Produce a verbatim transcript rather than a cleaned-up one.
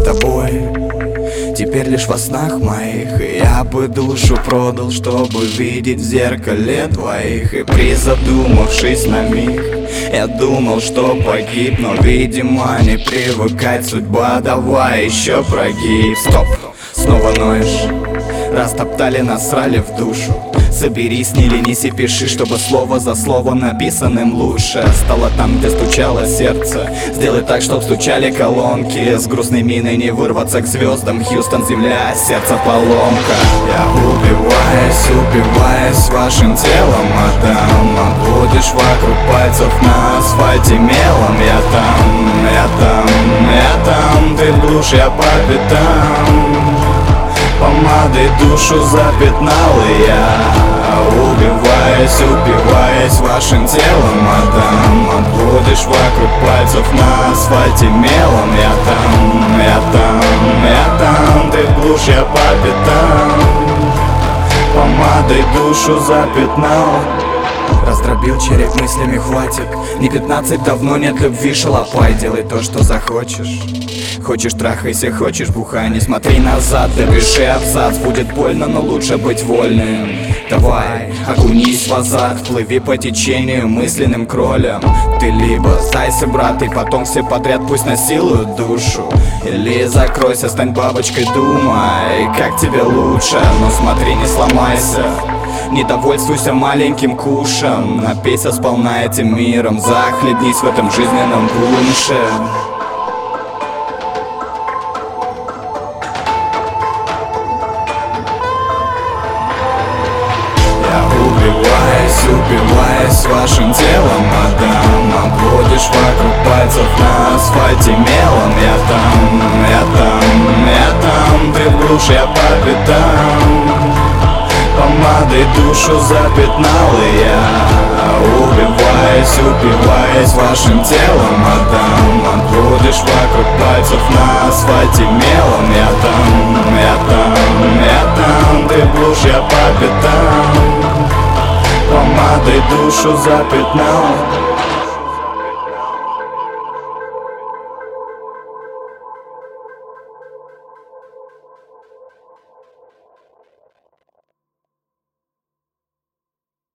тобой теперь лишь во снах моих. И я бы душу продал, чтобы видеть в зеркале двоих. И призадумавшись на миг, я думал, что погиб, но, видимо, не привыкать, судьба, давай еще прогиб. Стоп, снова ноешь, растоптали, насрали в душу. Соберись, не ленись и пиши, чтобы слово за слово написанным лучше стало там, где стучало сердце. Сделай так, чтоб стучали колонки. С грустной миной не вырваться к звездам. Хьюстон, земля, сердце поломка. Я убиваюсь, убиваюсь вашим телом, мадам. А будешь вокруг пальцев на асфальте мелом. Я там, я там, я там, ты в глушь, я по пятам. Помадой душу запятнал, и я убиваюсь, убиваюсь вашим телом, мадам. А будешь вокруг пальцев на асфальте мелом. Я там, я там, я там, ты в глушь, я по пятам. Помадой душу запятнал. Раздробил череп мыслями, хватит. Не пятнадцать, давно нет любви, шалопай. Делай то, что захочешь. Хочешь, трахайся, хочешь, бухай. Не смотри назад, напиши абзац. Будет больно, но лучше быть вольным. Давай, окунись в азарт, плыви по течению мысленным кролем. Ты либо сдайся, брат, и потом все подряд пусть насилуют душу. Или закройся, стань бабочкой, думай, как тебе лучше. Но смотри, не сломайся, не довольствуйся маленьким кушем. Напейся сполна этим миром, захлебнись в этом жизненном пунше. Я убиваюсь, убиваюсь вашим телом, мадам. А будешь вокруг пальцев на асфальте мелом. Я там, я там, я там, ты в глушь, я по пятам. Помадой душу запятнал, и я убиваюсь, убиваюсь вашим телом, мадам. А будешь вокруг пальцев на асфальте мелом. Я там, я там, я там, ты в глушь, я по пятам. Помадой душу запятнал.